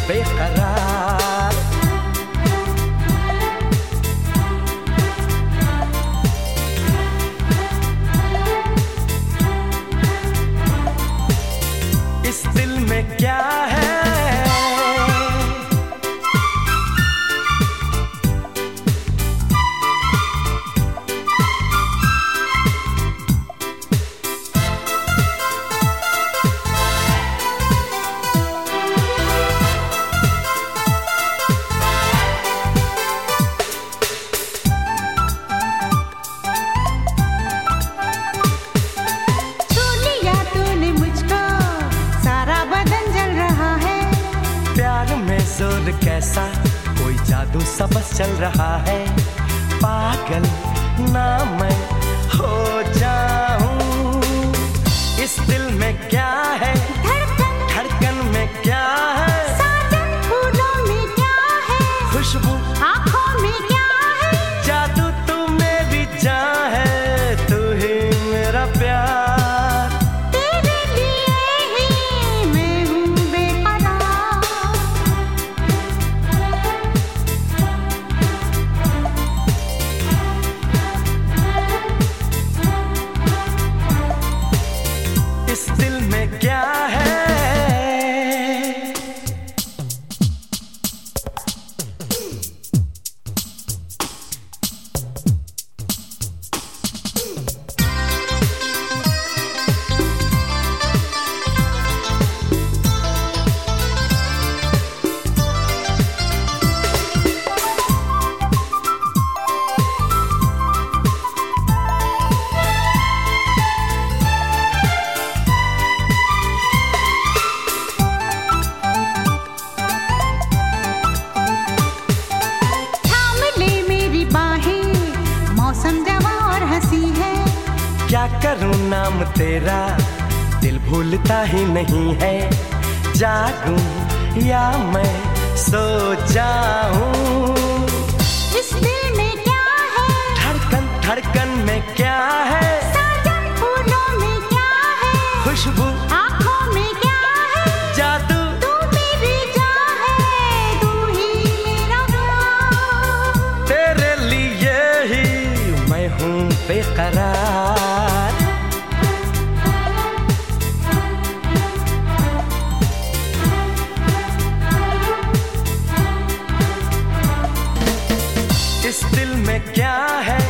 बेकरार। इस दिल में क्या है, जोर कैसा कोई जादू सा बस चल रहा है। पागल ना मैं हो जाऊं। इस दिल में क्या है, धड़कन धड़कन में क्या है, साजन फूलों में क्या है, खुशबू आँखों में क्या है, जादू तू मेरी जान है, तू ही मेरा प्यार। इस दिल में क्या है, क्या करूं नाम तेरा, दिल भूलता ही नहीं है। जागूं या मैं सो जाऊं। इस दिल में क्या है, धड़कन धड़कन में क्या है, साजन फूलों में क्या है, खुशबू आँखों में क्या है, जादू तू मेरी जान है, तू ही मेरा प्यार। तेरे लिए ही मैं हूँ बेकरार। इस दिल में क्या है,